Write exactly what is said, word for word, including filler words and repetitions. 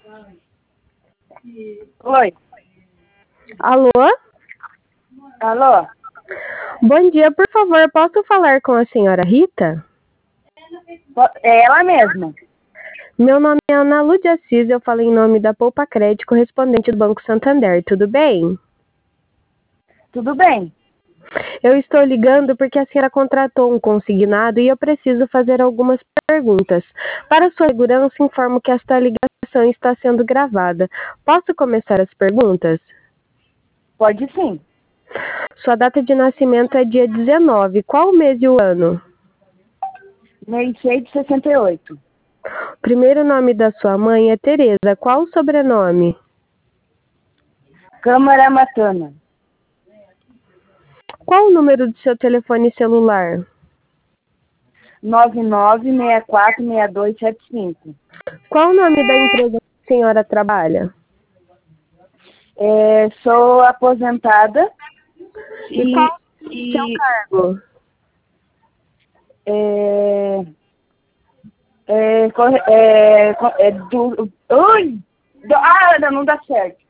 Oi. Alô? Alô? Bom dia, por favor, posso falar com a senhora Rita? É ela mesma. Meu nome é Ana Lúcia Assis, eu falo em nome da Poupa Crédito, correspondente do Banco Santander, tudo bem? Tudo bem. Eu estou ligando porque a senhora contratou um consignado e eu preciso fazer algumas perguntas. Para sua segurança, informo que esta ligação está sendo gravada. Posso começar as perguntas? Pode sim. Sua data de nascimento é dia dezenove. Qual o mês e o ano? sessenta e seis de sessenta e oito. O primeiro nome da sua mãe é Tereza. Qual o sobrenome? Câmara Matana. Qual o número do seu telefone celular? nove nove seis quatro seis dois sete cinco. Qual o nome da empresa que a senhora trabalha? É, sou aposentada. E, E, qual o e seu cargo? é, é, corre- é, co- é do. Ui! Do, ah, não, não dá certo.